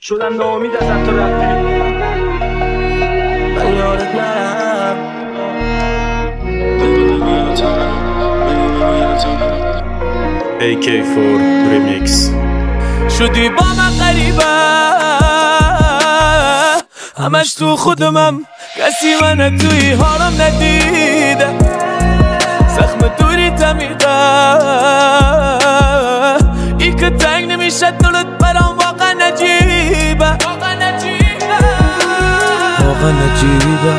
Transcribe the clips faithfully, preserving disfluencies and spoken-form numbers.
شدم ناامید از حتی رفتی من یادت نرم ای کی فور ریمیکس. شدی با من غریبه همش تو خودمم، کسی من توی حالم ندیده، زخم دوری تمیده ای که تنگ نمیشه دلت برام واقعا نجیبه، واقعا نجیبه واقعا نجیبه.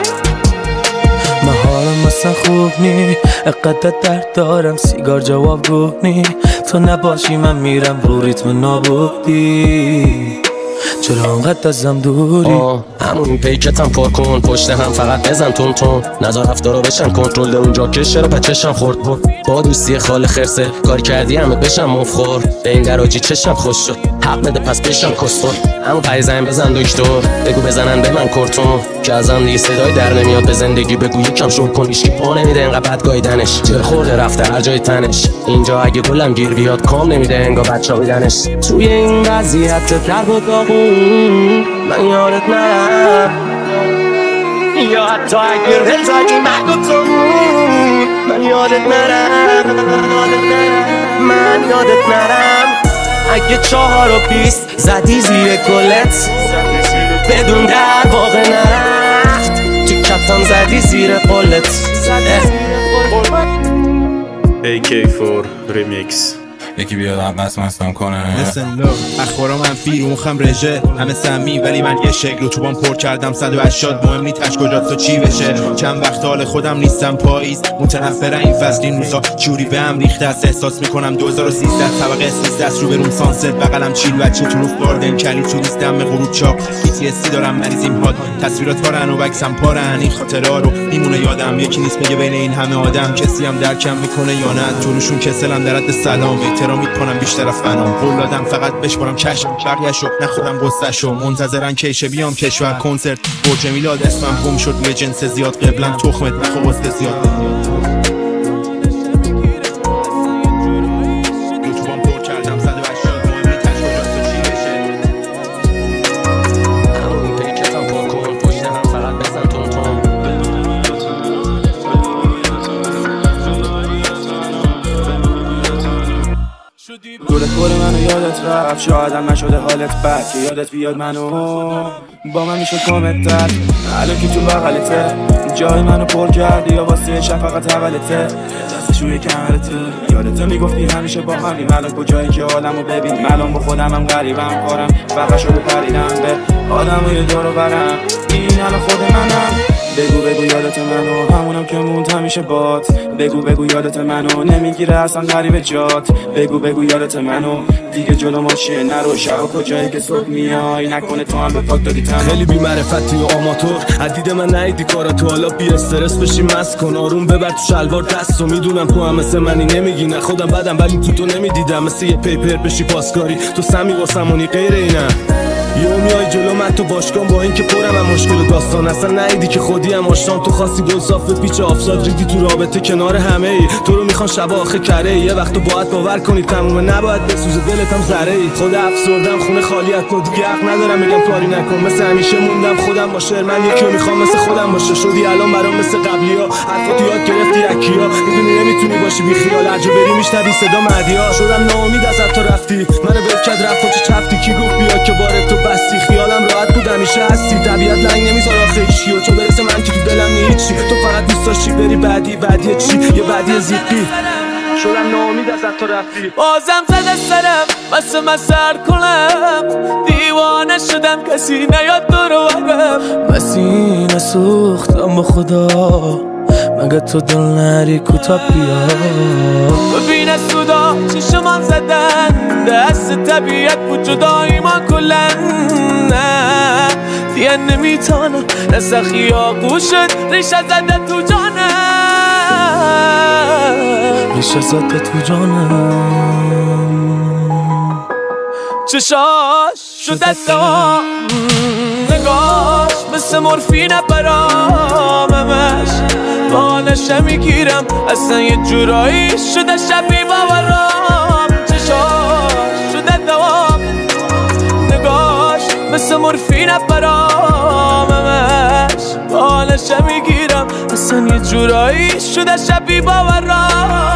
من حالم اصلا خوب نی، اقدر درد دارم سیگار جواب گوه نی، تو نباشی من میرم رو ریتم نابودی، چرا انقدر ازم دوری؟ همون پیکتم پر کن، پشت هم فقط بزن تون تون، نظر رفتارو بشن کنترل اونجا که چرا پچشم خورد بود با دوستی خال خرسه، کار کردی همه بشم مفخور، به این دراجی چشم خوش شد، حق بده پس بشم کسخور. همون پریزن بزن دکتر، بگو بزنن به من کرتون که ازم دیگه صدای در نمیاد، به زندگی بگو یکم شروع کن، هیچکی پا نمیده انقدر بد گایدنش، چرا خورده رفته هر جای تنش، اینجا اگه گلم گیر بیاد کام نمیده انگار بچه‌ها بیدنش. توی این وضعیت در و داغون من یادت نرم، یا حتی اگه رزاگی من و تو من یادت نرم، من یادت نرم. اگه چهار و بیست زدی زیر کلت بدون در واقع نرفت، تو کتم زدی زیر قلت. ای کی فور ریمیکس. یکی بیاد عباس مستم کنه مثل لو اخبارا منفی رو مخم رژه، همه سمی ولی من یه شکل رو توبان پر کردم صد و هشتاد، مهم نی تش کجاست و چی بشه، چند وقت حال خودم نیستم پاییز، متنفر این فصل این روزا چوری به هم ریخته است، احساس میکنم دو هزار و سیزده طبقه سیزده است، رو به روم سانست بغلم چیل بچه تو روف باردن کلی تو لیستم غروب چاپ، پی تی اس دی دارم مریضیم هات، تصویرات پارن و بکسم پارن، این خاطرها رو میمونه یادم، یکی نیست بگه بین این همه آدم کسی هم درکم میکنه یا نه، جلوشون کسلم در حد سلام احترام میکنم بیشتر از فنام، قول دادم فقط بشمارم چشم بقیه‌شو نخودم غصه‌شو، منتظرن کیشه بیام کشور کنسرت برج میلاد، اسمم گم شد روی جنس زیاد، قبلا تخمت نخو وسط زیاد. دورت بر منو یادت رفت، شایدم نشده حالت بد که یادت بیاد منو با من میشد کامت تر، الان که تو بغلته جای منو پر کردی یا واسه شفقت حولته، دستشوی کمرته یادته میگفتی همیشه با همیم، الان کجایی که آدمو ببین، الان با خودم هم غریبم کارم فقط شده پریدم به آدمو یه دورو برم، این الان خود منم، بگو بگو یادت منو همونم که موند همیشه بات، بگو بگو یادت منو نمیگیره اصلا غریب جات، بگو بگو یادت منو دیگه جلو ماشه نرو، شب کجایی که صبح میای نکنه تو هم به پاک دادی تنها. خیلی بی معرفتی و آماتور عدید من نیدی کاراتو، حالا بی استرس بشی مست کن، آروم ببر تو شلوار دستو، میدونم تو هم مثل منی نمیگی نه خودم بدم ولی تو تو نمیدیدم، مثل یه پیپر بشی پاسکاری تو سمی واسمونی غیر اینم، یه میای جلو من تو باشگاه با این که پرم هم مشکل و داستان، اصلا نیدی که خودی هم آشنام، تو خاصی گل صاف پیچ آفزاد ریدی تو رابطه کنار همه ای، تو رو میخوان شب آخه کره ای، یه وقت تو باید باور کنی تمومه نباید بسوزه دلت هم ذره ای، خود افسردم خونه خالیت تو دیگه حق ندارم بگم کاری نکن، مثل همیشه موندم خودم با شعر، من یکی رو میخوام مثل خودم باشه، شدی الان برام مثل قبلیا، حرفاتو یاد گرفتی یکیا، میدونی نمیتونی باشی بی خیال، هر جا بری میشنوی صدا مهدیا، شدم ناامید از تو رفتی، منو ول کرد رفت چه چفتی، کی گفت بیا که بار تو بستی، خیالم راحت بود همیشه هستی، طبیعت لنگ نمیذاره آخه هیچی، و چون برسه من که تو دلم نیچی، تو فقط دوست داشتی بری بعدی بعدی چی یه بعدی زیپی، شدم ناامید از تو رفتی، بازم زده سرم بس من سر کنم، دیوانه شدم کسی نیاد دورو برم، مسینه سوختم با خدا، مگه تو دل نری کوتا بیا، ببین سودا چشمان زدن دست طبیعت بود جدایی ما کلن، نه دیگه نمیتانم نسخی ها گوشت ریشه زده تو جانم، ریشه زده تو جانم، چشاش شده دام نگاش مثل مورفینه براممش، بالشه میگیرم اصلا یه جورایی شده شبیه باورام، چشاش شده دوام نگاش مثل مورفینه براممش بالشه میگیرم اصلا یه جورایی شده شبی باورم